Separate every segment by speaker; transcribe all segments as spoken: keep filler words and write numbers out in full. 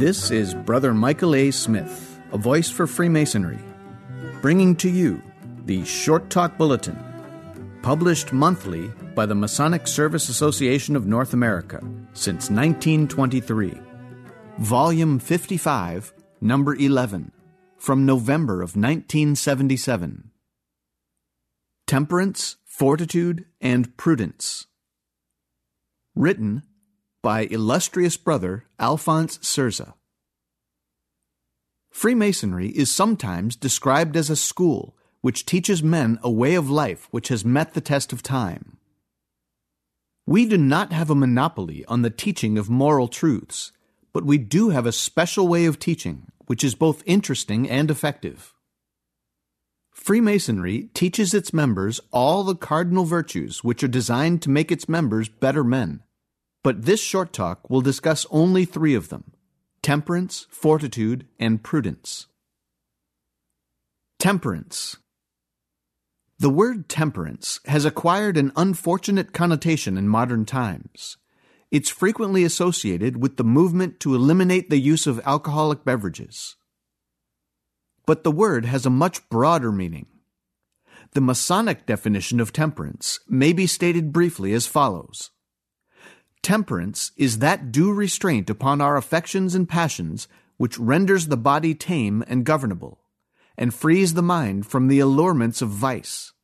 Speaker 1: This is Brother Michael A. Smith, a voice for Freemasonry, bringing to you the Short Talk Bulletin, published monthly by the Masonic Service Association of North America since nineteen twenty-three. Volume fifty-five, Number eleven, from November of nineteen seventy-seven. Temperance, Fortitude, and Prudence. Written by illustrious brother Alphonse Serza. Freemasonry is sometimes described as a school which teaches men a way of life which has met the test of time. We do not have a monopoly on the teaching of moral truths, but we do have a special way of teaching which is both interesting and effective. Freemasonry teaches its members all the cardinal virtues which are designed to make its members better men. But this short talk will discuss only three of them: temperance, fortitude, and prudence. Temperance. The word temperance has acquired an unfortunate connotation in modern times. It's frequently associated with the movement to eliminate the use of alcoholic beverages. But the word has a much broader meaning. The Masonic definition of temperance may be stated briefly as follows. Temperance is that due restraint upon our affections and passions which renders the body tame and governable, and frees the mind from the allurements of vice.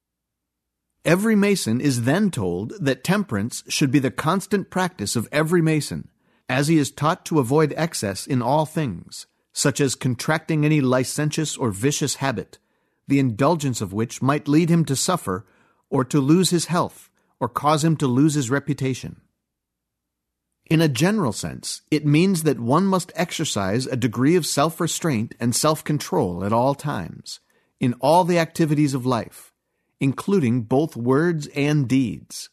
Speaker 1: Every Mason is then told that temperance should be the constant practice of every Mason, as he is taught to avoid excess in all things, such as contracting any licentious or vicious habit, the indulgence of which might lead him to suffer, or to lose his health, or cause him to lose his reputation. In a general sense, it means that one must exercise a degree of self-restraint and self-control at all times, in all the activities of life, including both words and deeds.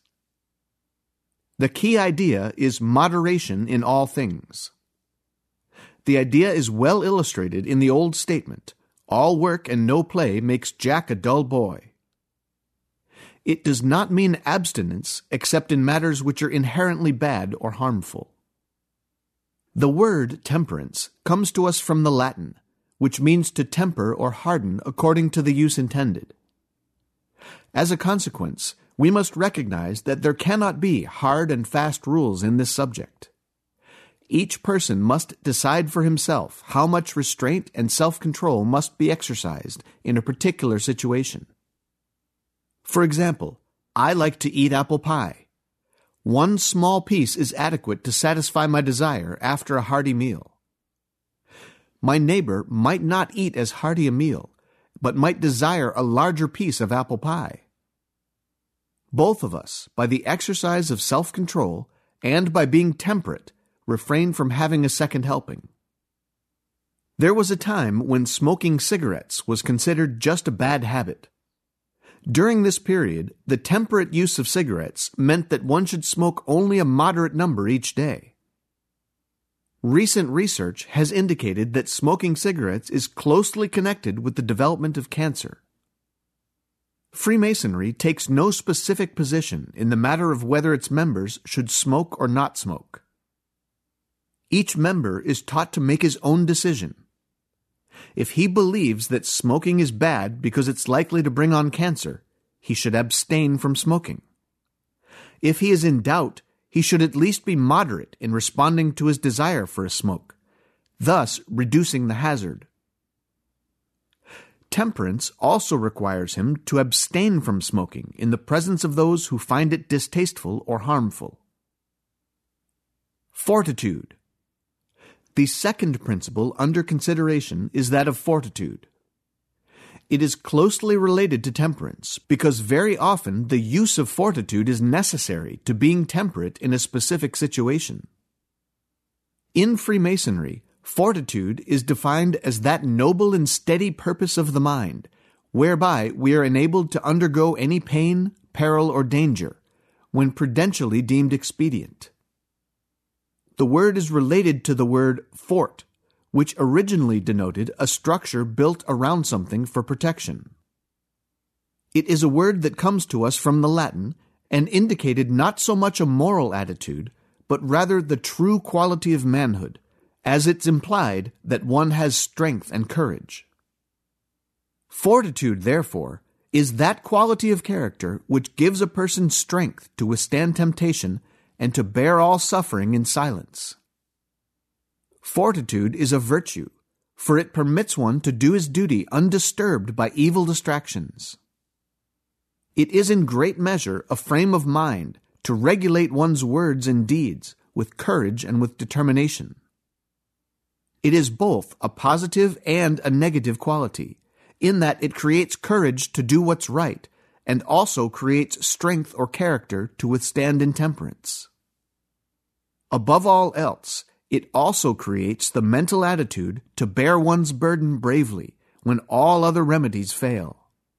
Speaker 1: The key idea is moderation in all things. The idea is well illustrated in the old statement, "All work and no play makes Jack a dull boy." It does not mean abstinence except in matters which are inherently bad or harmful. The word temperance comes to us from the Latin, which means to temper or harden according to the use intended. As a consequence, we must recognize that there cannot be hard and fast rules in this subject. Each person must decide for himself how much restraint and self-control must be exercised in a particular situation. For example, I like to eat apple pie. One small piece is adequate to satisfy my desire after a hearty meal. My neighbor might not eat as hearty a meal, but might desire a larger piece of apple pie. Both of us, by the exercise of self-control and by being temperate, refrain from having a second helping. There was a time when smoking cigarettes was considered just a bad habit. During this period, the temperate use of cigarettes meant that one should smoke only a moderate number each day. Recent research has indicated that smoking cigarettes is closely connected with the development of cancer. Freemasonry takes no specific position in the matter of whether its members should smoke or not smoke. Each member is taught to make his own decision. If he believes that smoking is bad because it's likely to bring on cancer, he should abstain from smoking. If he is in doubt, he should at least be moderate in responding to his desire for a smoke, thus reducing the hazard. Temperance also requires him to abstain from smoking in the presence of those who find it distasteful or harmful. Fortitude. The second principle under consideration is that of fortitude. It is closely related to temperance because very often the use of fortitude is necessary to being temperate in a specific situation. In Freemasonry, fortitude is defined as that noble and steady purpose of the mind, whereby we are enabled to undergo any pain, peril, or danger, when prudentially deemed expedient. The word is related to the word fort, which originally denoted a structure built around something for protection. It is a word that comes to us from the Latin and indicated not so much a moral attitude, but rather the true quality of manhood, as it's implied that one has strength and courage. Fortitude, therefore, is that quality of character which gives a person strength to withstand temptation and to bear all suffering in silence. Fortitude is a virtue, for it permits one to do his duty undisturbed by evil distractions. It is in great measure a frame of mind to regulate one's words and deeds with courage and with determination. It is both a positive and a negative quality, in that it creates courage to do what's right, and also creates strength or character to withstand intemperance. Above all else, it also creates the mental attitude to bear one's burden bravely when all other remedies fail.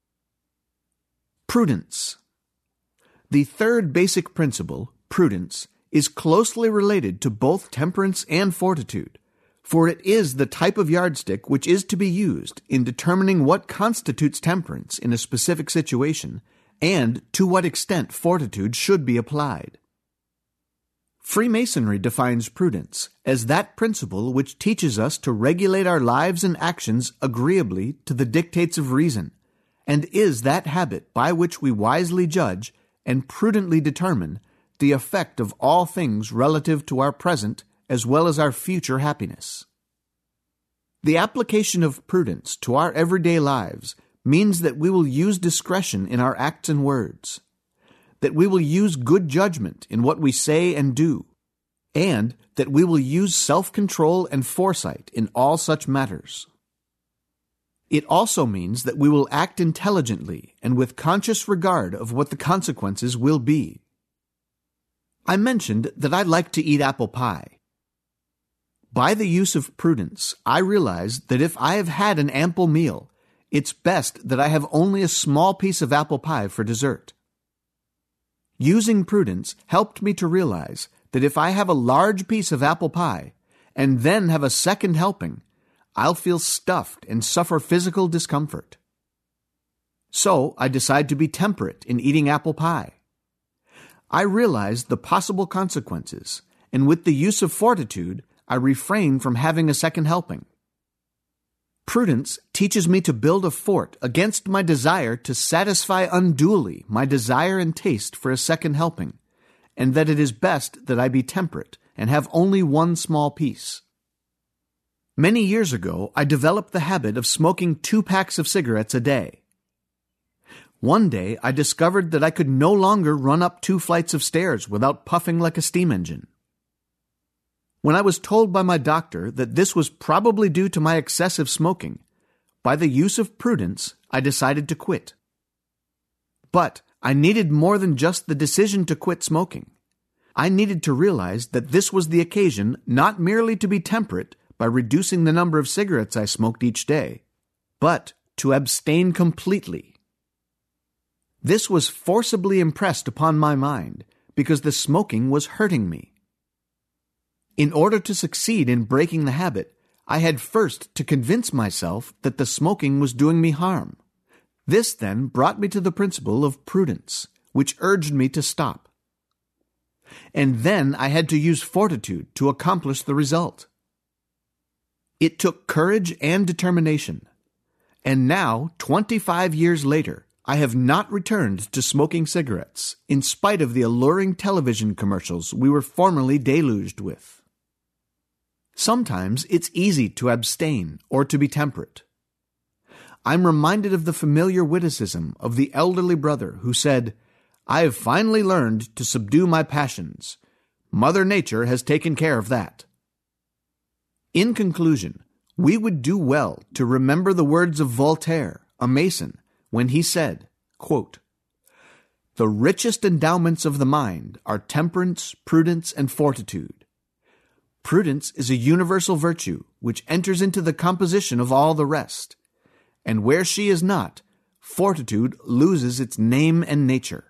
Speaker 1: Prudence. The third basic principle, prudence, is closely related to both temperance and fortitude, for it is the type of yardstick which is to be used in determining what constitutes temperance in a specific situation and to what extent fortitude should be applied. Freemasonry defines prudence as that principle which teaches us to regulate our lives and actions agreeably to the dictates of reason, and is that habit by which we wisely judge and prudently determine the effect of all things relative to our present as well as our future happiness. The application of prudence to our everyday lives means that we will use discretion in our acts and words, that we will use good judgment in what we say and do, and that we will use self-control and foresight in all such matters. It also means that we will act intelligently and with conscious regard of what the consequences will be. I mentioned that I like to eat apple pie. By the use of prudence, I realize that if I have had an ample meal, it's best that I have only a small piece of apple pie for dessert. Using prudence helped me to realize that if I have a large piece of apple pie and then have a second helping, I'll feel stuffed and suffer physical discomfort. So I decide to be temperate in eating apple pie. I realize the possible consequences, and with the use of fortitude, I refrain from having a second helping. Prudence teaches me to build a fort against my desire to satisfy unduly my desire and taste for a second helping, and that it is best that I be temperate and have only one small piece. Many years ago, I developed the habit of smoking two packs of cigarettes a day. One day, I discovered that I could no longer run up two flights of stairs without puffing like a steam engine. When I was told by my doctor that this was probably due to my excessive smoking, by the use of prudence, I decided to quit. But I needed more than just the decision to quit smoking. I needed to realize that this was the occasion not merely to be temperate by reducing the number of cigarettes I smoked each day, but to abstain completely. This was forcibly impressed upon my mind because the smoking was hurting me. In order to succeed in breaking the habit, I had first to convince myself that the smoking was doing me harm. This then brought me to the principle of prudence, which urged me to stop. And then I had to use fortitude to accomplish the result. It took courage and determination. And now, twenty-five years later, I have not returned to smoking cigarettes, in spite of the alluring television commercials we were formerly deluged with. Sometimes it's easy to abstain or to be temperate. I'm reminded of the familiar witticism of the elderly brother who said, "I have finally learned to subdue my passions. Mother Nature has taken care of that." In conclusion, we would do well to remember the words of Voltaire, a Mason, when he said, quote, "The richest endowments of the mind are temperance, prudence, and fortitude. Prudence is a universal virtue which enters into the composition of all the rest, and where she is not, fortitude loses its name and nature."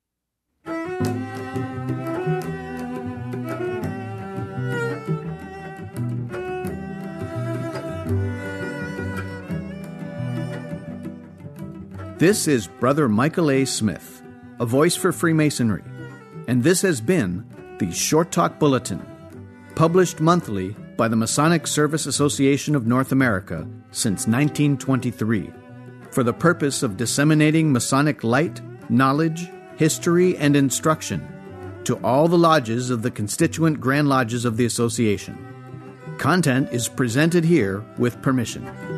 Speaker 1: This is Brother Michael A. Smith, a voice for Freemasonry, and this has been the Short Talk Bulletin, published monthly by the Masonic Service Association of North America since nineteen twenty-three, for the purpose of disseminating Masonic light, knowledge, history, and instruction to all the lodges of the constituent Grand Lodges of the Association. Content is presented here with permission.